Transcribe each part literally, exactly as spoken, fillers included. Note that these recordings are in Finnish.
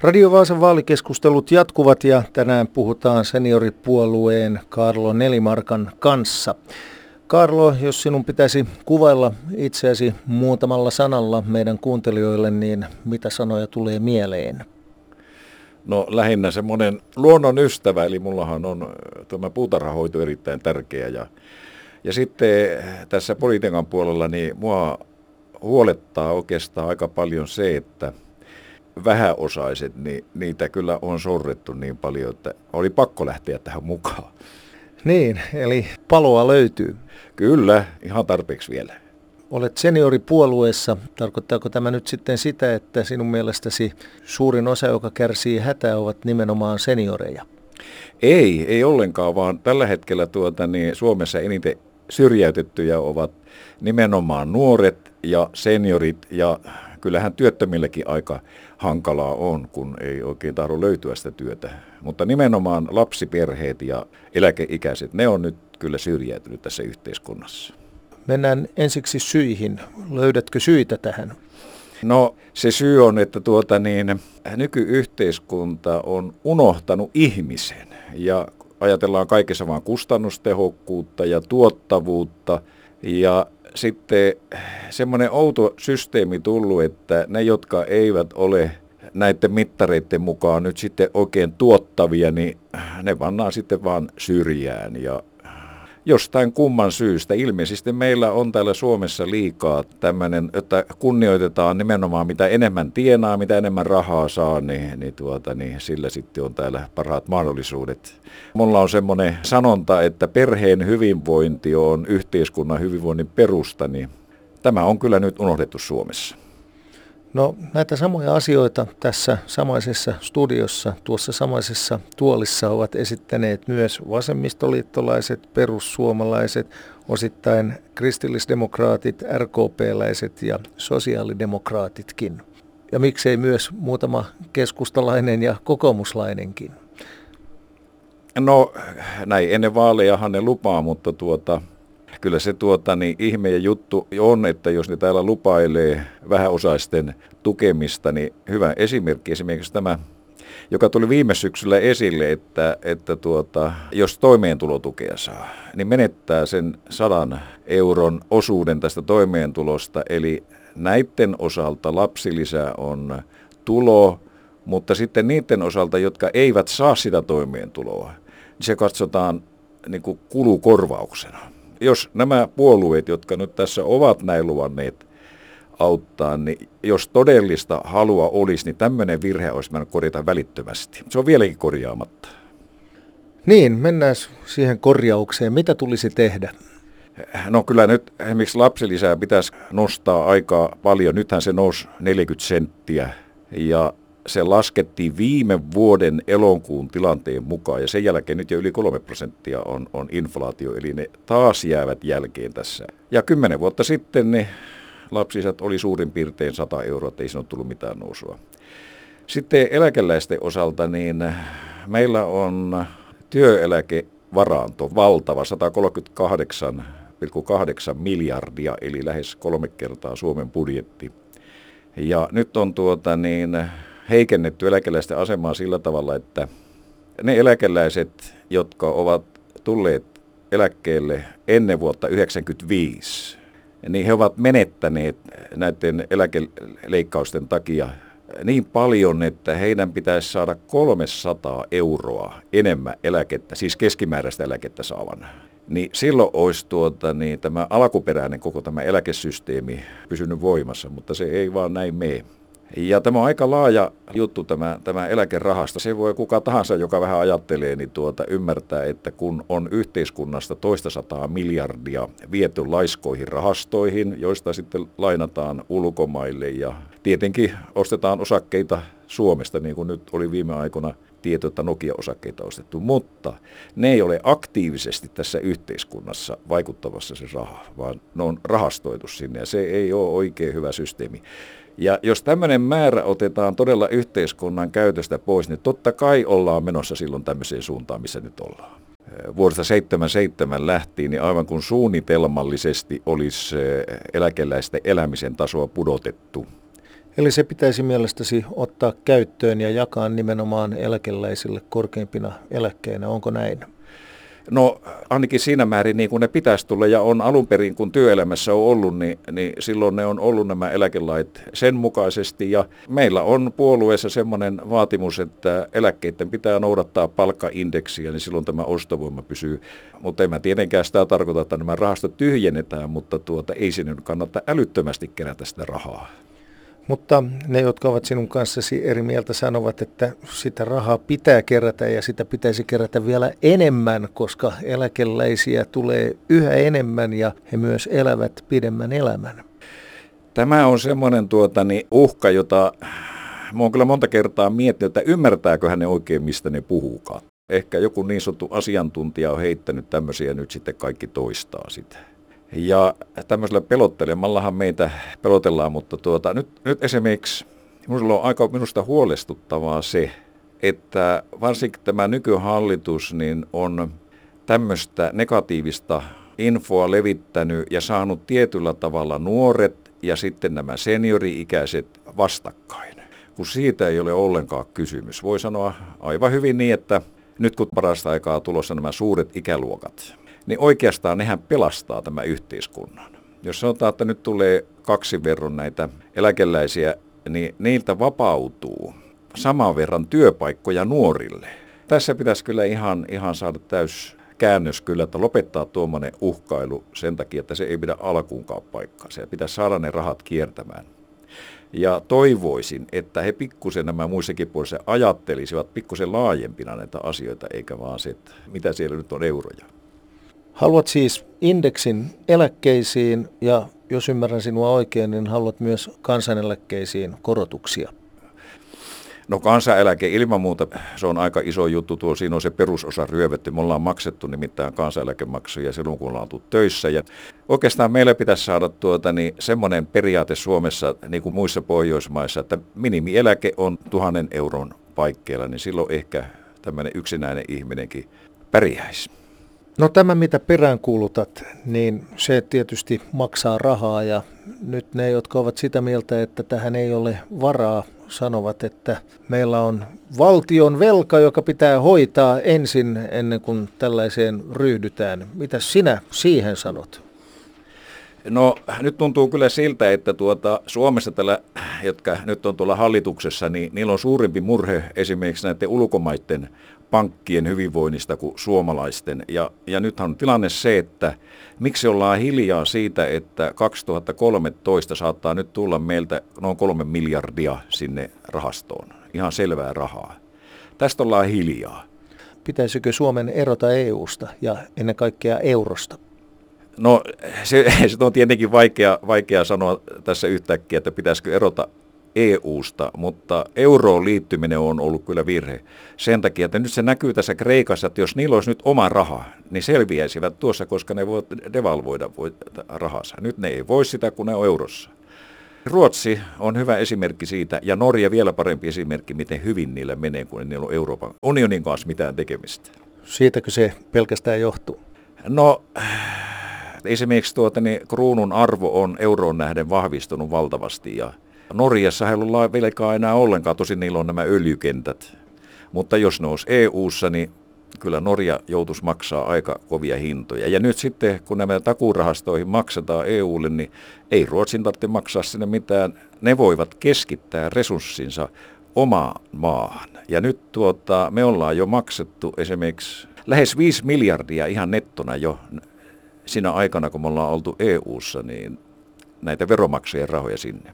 Radio Vaasan vaalikeskustelut jatkuvat ja tänään puhutaan senioripuolueen Kaarlo Nelimarkan kanssa. Kaarlo, jos sinun pitäisi kuvailla itseäsi muutamalla sanalla meidän kuuntelijoille, niin mitä sanoja tulee mieleen? No lähinnä semmoinen luonnon ystävä, eli mullahan on tämä puutarhahoito erittäin tärkeä. Ja, ja sitten tässä politiikan puolella niin mua huolettaa oikeastaan aika paljon se, että vähäosaiset, niin niitä kyllä on sorrettu niin paljon, että oli pakko lähteä tähän mukaan. Niin, eli paloa löytyy. Kyllä, ihan tarpeeksi vielä. Olet senioripuolueessa. Tarkoittaako tämä nyt sitten sitä, että sinun mielestäsi suurin osa, joka kärsii hätää, ovat nimenomaan senioreja? Ei, ei ollenkaan, vaan tällä hetkellä tuota, niin Suomessa eniten syrjäytettyjä ovat nimenomaan nuoret ja seniorit, ja kyllähän työttömilläkin aika hankalaa on, kun ei oikein tahdo löytyä sitä työtä. Mutta nimenomaan lapsiperheet ja eläkeikäiset, ne on nyt kyllä syrjäytynyt tässä yhteiskunnassa. Mennään ensiksi syihin. Löydätkö syitä tähän? No se syy on, että tuota niin, nykyyhteiskunta on unohtanut ihmisen ja ajatellaan kaikessa vaan kustannustehokkuutta ja tuottavuutta ja sitten semmoinen outo systeemi tullut, että ne, jotka eivät ole näiden mittareiden mukaan nyt sitten oikein tuottavia, niin ne pannaan sitten vaan syrjään. Ja jostain kumman syystä, ilmeisesti meillä on täällä Suomessa liikaa tämmöinen, että kunnioitetaan nimenomaan mitä enemmän tienaa, mitä enemmän rahaa saa, niin, niin, tuota, niin sillä sitten on täällä parhaat mahdollisuudet. Mulla on semmoinen sanonta, että perheen hyvinvointi on yhteiskunnan hyvinvoinnin perusta, niin tämä on kyllä nyt unohdettu Suomessa. No näitä samoja asioita tässä samaisessa studiossa, tuossa samaisessa tuolissa ovat esittäneet myös vasemmistoliittolaiset, perussuomalaiset, osittain kristillisdemokraatit, R K P-läiset ja sosiaalidemokraatitkin. Ja miksei myös muutama keskustalainen ja kokoomuslainenkin. No näin ennen vaalejahan ne lupaa, mutta tuota... Kyllä se tuota, niin ihme ja juttu on, että jos ne täällä lupailee vähäosaisten tukemista, niin hyvä esimerkki esimerkiksi tämä, joka tuli viime syksyllä esille, että, että tuota, jos toimeentulotukea saa, niin menettää sen sadan euron osuuden tästä toimeentulosta. Eli näiden osalta lapsilisä on tulo, mutta sitten niiden osalta, jotka eivät saa sitä toimeentuloa, niin se katsotaan niin kuin kulukorvauksena. Jos nämä puolueet, jotka nyt tässä ovat näin luvanneet auttaa, niin jos todellista halua olisi, niin tämmöinen virhe olisi mennyt korjata välittömästi. Se on vieläkin korjaamatta. Niin, mennään siihen korjaukseen. Mitä tulisi tehdä? No kyllä nyt esimerkiksi lapsilisää pitäisi nostaa aika paljon. Nythän se nousi neljäkymmentä senttiä ja se laskettiin viime vuoden elokuun tilanteen mukaan ja sen jälkeen nyt jo yli kolme prosenttia on, on inflaatio, eli ne taas jäävät jälkeen tässä. Ja kymmenen vuotta sitten ne lapsilisät oli suurin piirtein sata euroa, ettei siinä ole tullut mitään nousua. Sitten eläkeläisten osalta niin meillä on työeläkevaranto valtava, sata kolmekymmentäkahdeksan pilkku kahdeksan miljardia, eli lähes kolme kertaa Suomen budjetti. Ja nyt on tuota niin... heikennetty eläkeläisten asemaa sillä tavalla, että ne eläkeläiset, jotka ovat tulleet eläkkeelle ennen vuotta yhdeksänkymmentäviisi, niin he ovat menettäneet näiden eläkeleikkausten takia niin paljon, että heidän pitäisi saada kolmesataa euroa enemmän eläkettä, siis keskimääräistä eläkettä saavan. Niin silloin olisi tuota, niin tämä alkuperäinen koko tämä eläkesysteemi pysynyt voimassa, mutta se ei vaan näin mene. Ja tämä on aika laaja juttu tämä, tämä eläkerahasta. Se voi kuka tahansa, joka vähän ajattelee, niin tuota, ymmärtää, että kun on yhteiskunnasta toista sataa miljardia viety laiskoihin rahastoihin, joista sitten lainataan ulkomaille ja tietenkin ostetaan osakkeita Suomesta, niin kuin nyt oli viime aikoina tieto, että Nokia-osakkeita ostettu, mutta ne ei ole aktiivisesti tässä yhteiskunnassa vaikuttavassa se raha, vaan ne on rahastoitu sinne ja se ei ole oikein hyvä systeemi. Ja jos tämmöinen määrä otetaan todella yhteiskunnan käytöstä pois, niin totta kai ollaan menossa silloin tämmöiseen suuntaan, missä nyt ollaan. Vuodesta seitsemänkymmentäseitsemän lähtien, niin aivan kuin suunnitelmallisesti olisi eläkeläisten elämisen tasoa pudotettu. Eli se pitäisi mielestäsi ottaa käyttöön ja jakaa nimenomaan eläkeläisille korkeimpina eläkkeinä, onko näin? No ainakin siinä määrin niin kuin ne pitäisi tulla ja on alun perin kun työelämässä on ollut, niin, niin silloin ne on ollut nämä eläkelait sen mukaisesti. Ja meillä on puolueessa semmoinen vaatimus, että eläkkeiden pitää noudattaa palkkaindeksiä, niin silloin tämä ostovoima pysyy. Mutta en mä tietenkään sitä tarkoita, että nämä rahastot tyhjennetään, mutta tuota, ei sinne kannata älyttömästi kerätä sitä rahaa. Mutta ne, jotka ovat sinun kanssasi eri mieltä, sanovat, että sitä rahaa pitää kerätä ja sitä pitäisi kerätä vielä enemmän, koska eläkeläisiä tulee yhä enemmän ja he myös elävät pidemmän elämän. Tämä on semmoinen tuota, niin uhka, jota mä oon kyllä monta kertaa miettinyt, että ymmärtääkö hän ne oikein, mistä ne puhuukaan. Ehkä joku niin sanottu asiantuntija on heittänyt tämmöisiä ja nyt sitten kaikki toistaa sitä. Ja tämmöisellä pelottelemallahan meitä pelotellaan, mutta tuota, nyt, nyt esimerkiksi minulla on aika minusta huolestuttavaa se, että varsinkin tämä nykyhallitus niin on tämmöistä negatiivista infoa levittänyt ja saanut tietyllä tavalla nuoret ja sitten nämä seniori-ikäiset vastakkain, kun siitä ei ole ollenkaan kysymys. Voi sanoa aivan hyvin niin, että nyt kun parasta aikaa tulossa nämä suuret ikäluokat, niin oikeastaan nehän pelastaa tämän yhteiskunnan. Jos sanotaan, että nyt tulee kaksi verran näitä eläkeläisiä, niin niiltä vapautuu saman verran työpaikkoja nuorille. Tässä pitäisi kyllä ihan, ihan saada täys käännös kyllä, että lopettaa tuommoinen uhkailu sen takia, että se ei pidä alkuunkaan paikkaa. Se pitäisi saada ne rahat kiertämään. Ja toivoisin, että he pikkusen nämä muissakin puolissa ajattelisivat pikkusen laajempina näitä asioita, eikä vaan se, että mitä siellä nyt on euroja. Haluat siis indeksin eläkkeisiin ja jos ymmärrän sinua oikein, niin haluat myös kansaneläkkeisiin korotuksia. No kansaneläke ilman muuta, se on aika iso juttu, tuo siinä on se perusosa ryövetty. Me ollaan maksettu nimittäin kansaneläkemaksuja silloin, kun ollaan tullut töissä. Ja oikeastaan meillä pitäisi saada tuota, niin semmoinen periaate Suomessa, niin kuin muissa Pohjoismaissa, että minimieläke on tuhannen euron paikkeilla, niin silloin ehkä tämmöinen yksinäinen ihminenkin pärjäisi. No tämä, mitä peräänkuulutat, niin se tietysti maksaa rahaa ja nyt ne, jotka ovat sitä mieltä, että tähän ei ole varaa, sanovat, että meillä on valtion velka, joka pitää hoitaa ensin ennen kuin tällaiseen ryhdytään. Mitä sinä siihen sanot? No nyt tuntuu kyllä siltä, että tuota, Suomessa tällä, jotka nyt on tuolla hallituksessa, niin niillä on suurempi murhe esimerkiksi näiden ulkomaiden pankkien hyvinvoinnista kuin suomalaisten. Ja, ja nythän on tilanne se, että miksi ollaan hiljaa siitä, että kaksituhattakolmetoista saattaa nyt tulla meiltä noin kolme miljardia sinne rahastoon. Ihan selvää rahaa. Tästä ollaan hiljaa. Pitäisikö Suomen erota E U:sta ja ennen kaikkea eurosta? No se, se on tietenkin vaikea, vaikea sanoa tässä yhtäkkiä, että pitäisikö erota E U:sta, mutta euroon liittyminen on ollut kyllä virhe. Sen takia, että nyt se näkyy tässä Kreikassa, että jos niillä olisi nyt oma raha, niin selviäisivät tuossa, koska ne voivat devalvoida rahansa. Nyt ne ei voi sitä, kun ne on eurossa. Ruotsi on hyvä esimerkki siitä, ja Norja vielä parempi esimerkki, miten hyvin niillä menee, kun niillä on Euroopan unionin kanssa mitään tekemistä. Siitäkö se pelkästään johtuu? No esimerkiksi tuota, niin kruunun arvo on euroon nähden vahvistunut valtavasti, ja Norjassa ei ole velkaa enää ollenkaan, tosin niillä on nämä öljykentät. Mutta jos ne olisi E U:ssa, niin kyllä Norja joutuisi maksaa aika kovia hintoja. Ja nyt sitten, kun nämä takuurahastoihin maksetaan E U:lle, niin ei Ruotsin tarvitse maksaa sinne mitään. Ne voivat keskittää resurssinsa omaan maahan. Ja nyt tuota, me ollaan jo maksettu esimerkiksi lähes viisi miljardia ihan nettona jo siinä aikana, kun me ollaan oltu E U:ssa, niin näitä veromaksajien rahoja sinne.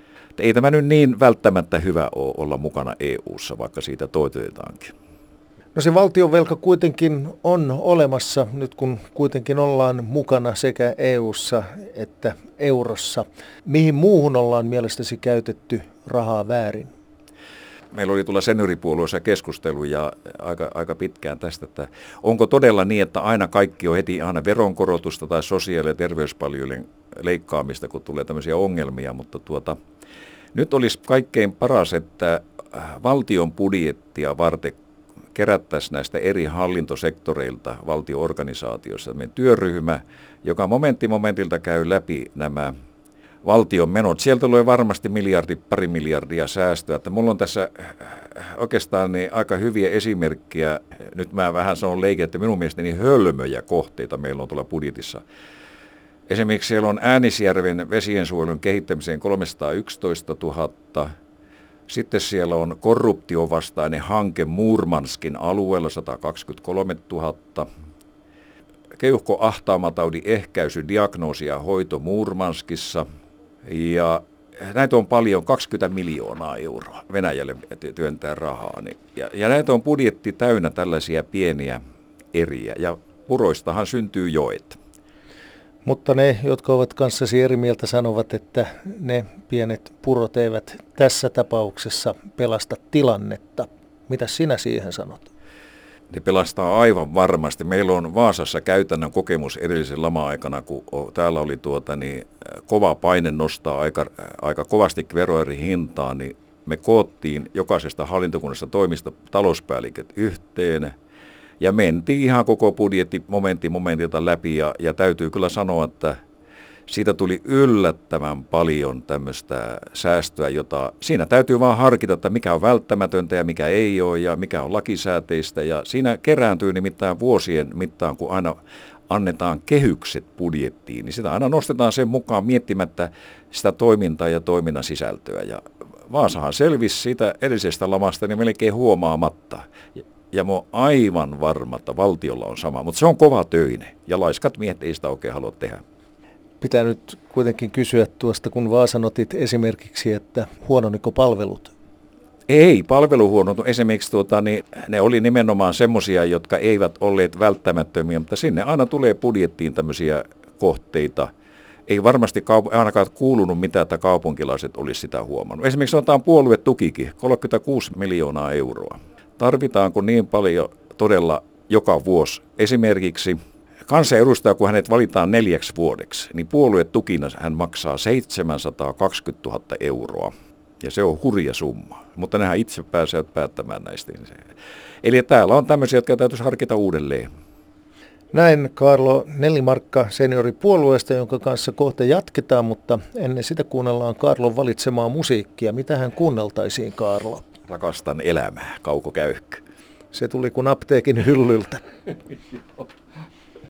Ei tämä nyt niin välttämättä hyvä ole olla mukana E U:ssa, vaikka siitä toitotetaankin. No se valtionvelka kuitenkin on olemassa, nyt kun kuitenkin ollaan mukana sekä E U:ssa että eurossa. Mihin muuhun ollaan mielestäsi käytetty rahaa väärin? Meillä oli tuolla senioripuolueessa keskustelu ja aika, aika pitkään tästä, että onko todella niin, että aina kaikki on heti aina veronkorotusta tai sosiaali- ja terveyspalvelujen leikkaamista, kun tulee tämmöisiä ongelmia, mutta tuota, nyt olisi kaikkein paras, että valtion budjettia varten kerättäisiin näistä eri hallintosektoreilta valtioorganisaatioissa työryhmä, joka momentti momentilta käy läpi nämä valtion menot. Sieltä tulee varmasti miljardi, pari miljardia säästöä. Että mulla on tässä oikeastaan niin aika hyviä esimerkkejä. Nyt mä vähän sanon leikin, että minun mielestäni hölmöjä kohteita meillä on tuolla budjetissa. Esimerkiksi siellä on Äänisjärven vesiensuojelun kehittämiseen kolmesataayksitoistatuhatta. Sitten siellä on korruptiovastainen hanke Murmanskin alueella sata kaksikymmentäkolmetuhatta. Keuhkoahtaamataudin ehkäisy, diagnoosi ja hoito Murmanskissa. Ja näitä on paljon, kaksikymmentä miljoonaa euroa Venäjälle työntää rahaa. Ja, ja näitä on budjetti täynnä tällaisia pieniä eriä. Ja puroistahan syntyy joet. Mutta ne, jotka ovat kanssasi eri mieltä, sanovat, että ne pienet purot eivät tässä tapauksessa pelasta tilannetta. Mitä sinä siihen sanot? Ne pelastaa aivan varmasti. Meillä on Vaasassa käytännön kokemus edellisen lama-aikana, kun täällä oli tuota, niin, kova paine nostaa aika, aika kovasti veroerin hintaa, niin me koottiin jokaisesta hallintokunnasta toimista talouspäälliköt yhteen. Ja mentiin ihan koko budjetti momentti momentilta läpi ja, ja täytyy kyllä sanoa, että siitä tuli yllättävän paljon tämmöistä säästöä, jota siinä täytyy vaan harkita, että mikä on välttämätöntä ja mikä ei ole ja mikä on lakisääteistä. Ja siinä kerääntyy nimittäin vuosien mittaan, kun aina annetaan kehykset budjettiin, niin sitä aina nostetaan sen mukaan miettimättä sitä toimintaa ja toiminnan sisältöä. Ja Vaasahan selvisi siitä edellisestä lamasta niin melkein huomaamatta. Ja mä oon aivan varma, että valtiolla on sama, mutta se on kova töinen ja laiskat miehet ei sitä oikein halua tehdä. Pitää nyt kuitenkin kysyä tuosta, kun Vaasan otit esimerkiksi, että huononiko palvelut? Ei, palvelu huonontu. Esimerkiksi tuota, niin ne oli nimenomaan semmoisia, jotka eivät olleet välttämättömiä, mutta sinne aina tulee budjettiin tämmöisiä kohteita. Ei varmasti kaup- ainakaan kuulunut mitään, että kaupunkilaiset olisi sitä huomannut. Esimerkiksi otetaan puoluetukikin, kolmekymmentäkuusi miljoonaa euroa. Tarvitaanko niin paljon todella joka vuosi? Esimerkiksi kansanedustaja, kun hänet valitaan neljäksi vuodeksi, niin puoluetukina hän maksaa seitsemänsataakaksikymmentätuhatta euroa. Ja se on hurja summa, mutta nehän itse pääsevät päättämään näistä. Eli täällä on tämmöisiä, jotka täytyisi harkita uudelleen. Näin Kaarlo Nelimarkka senioripuolueesta, jonka kanssa kohta jatketaan, mutta ennen sitä kuunnellaan Kaarlon valitsemaa musiikkia. Mitä hän kuunneltaisiin, Kaarlo? Rakastan elämää, Kauko Käykkö. Se tuli kuin apteekin hyllyltä.